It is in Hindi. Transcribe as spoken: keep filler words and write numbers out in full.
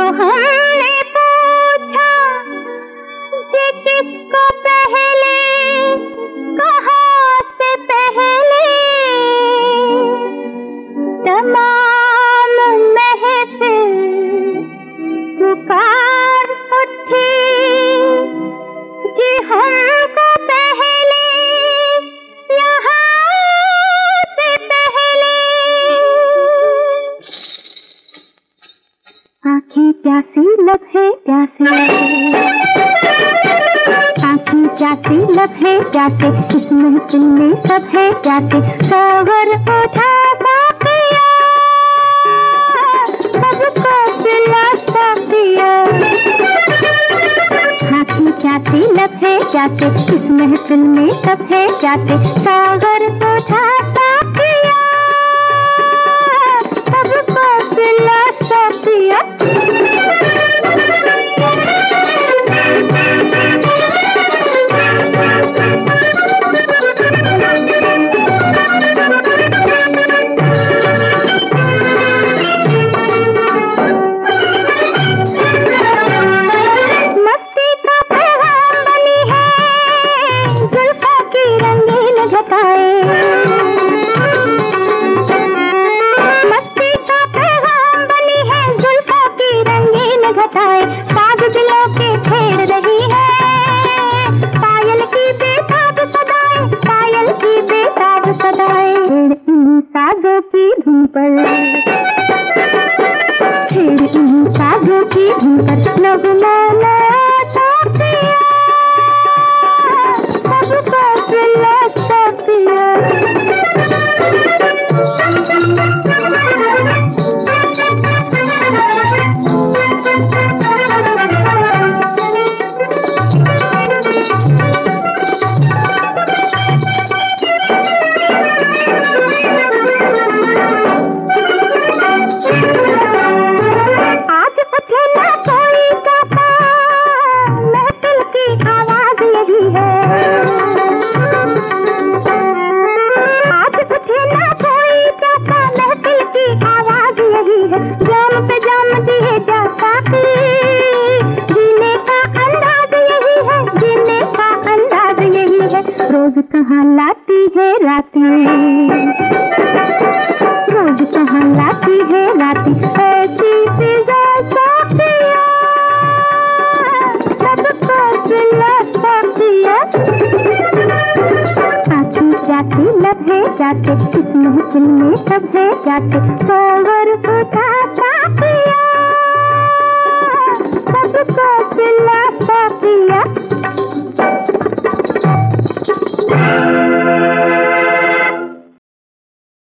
हमने पूछा जे किसको पहले, कहाँ से पहले, तमाम महफिल पुकार उठी जी हमको पहले, यहाँ से पहले। आँखें प्यासी लब है प्यासे, आँखें प्यासी लब है प्यासे, इस महफिल में सब है प्यासे, सागर उठा बाकिया सबको पिलाता पिया। आँखें प्यासी लब है प्यासे, इस महफिल में सब है प्यासे, सागर उठा बाकिया सबको पिलाता पिया। साज दिलों के छेड़ रही है, पायल की बेताब सदाएं, पायल की बेताब सदाएं। छेड़ इन साजों की धुन पर, छेड़ इन साजों की धुन पर, नगमा लाता पिया सबको पिलाता पिया। जाम पे जाम दिए जा साथी, जीने का अंदाज यही है, जीने का अंदाज यही है। रोज कहाँ लाती है राती, रोज कहाँ लाती है राती, ऐसी फिजा साथिया सबको पिलाता पिया। आँखें जाती लब है जाते, इस महफिल में सब है जाते, सागर उठा